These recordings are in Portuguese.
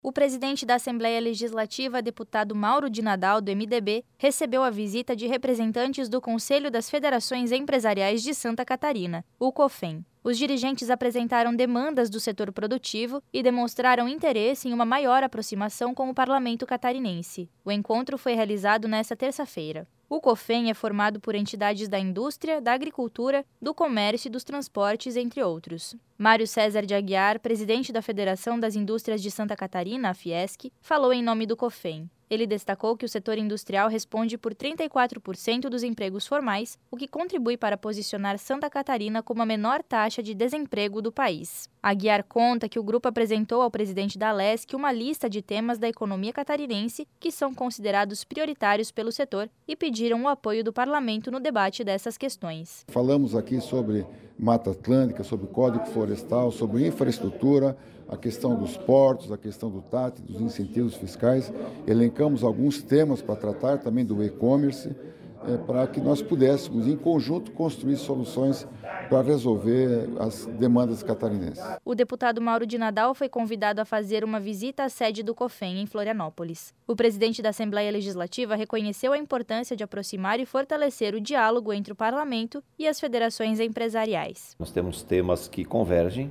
O presidente da Assembleia Legislativa, deputado Mauro de Nadal, do MDB, recebeu a visita de representantes do Conselho das Federações Empresariais de Santa Catarina, o COFEM. Os dirigentes apresentaram demandas do setor produtivo e demonstraram interesse em uma maior aproximação com o parlamento catarinense. O encontro foi realizado nesta terça-feira. O COFEM é formado por entidades da indústria, da agricultura, do comércio e dos transportes, entre outros. Mário César de Aguiar, presidente da Federação das Indústrias de Santa Catarina, a Fiesc, falou em nome do COFEM. Ele destacou que o setor industrial responde por 34% dos empregos formais, o que contribui para posicionar Santa Catarina como a menor taxa de desemprego do país. Aguiar conta que o grupo apresentou ao presidente da Alesc uma lista de temas da economia catarinense que são considerados prioritários pelo setor e pediram o apoio do parlamento no debate dessas questões. Falamos aqui sobre Mata Atlântica, sobre Código Florestal, sobre infraestrutura, a questão dos portos, a questão do TAT, dos incentivos fiscais. Elencamos alguns temas para tratar também do e-commerce, para que nós pudéssemos, em conjunto, construir soluções para resolver as demandas catarinenses. O deputado Mauro de Nadal foi convidado a fazer uma visita à sede do COFEM em Florianópolis. O presidente da Assembleia Legislativa reconheceu a importância de aproximar e fortalecer o diálogo entre o parlamento e as federações empresariais. Nós temos temas que convergem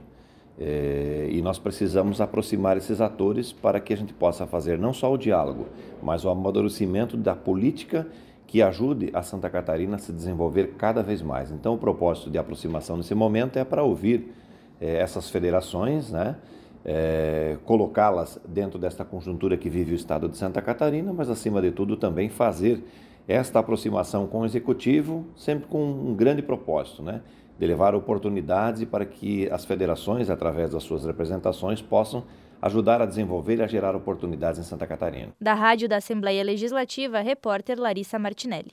e nós precisamos aproximar esses atores para que a gente possa fazer não só o diálogo, mas o amadurecimento da política que ajude a Santa Catarina a se desenvolver cada vez mais. Então, o propósito de aproximação nesse momento é para ouvir essas federações, colocá-las dentro desta conjuntura que vive o estado de Santa Catarina, mas, acima de tudo, também fazer esta aproximação com o Executivo, sempre com um grande propósito, de levar oportunidades para que as federações, através das suas representações, possam ajudar a desenvolver e a gerar oportunidades em Santa Catarina. Da Rádio da Assembleia Legislativa, repórter Larissa Martinelli.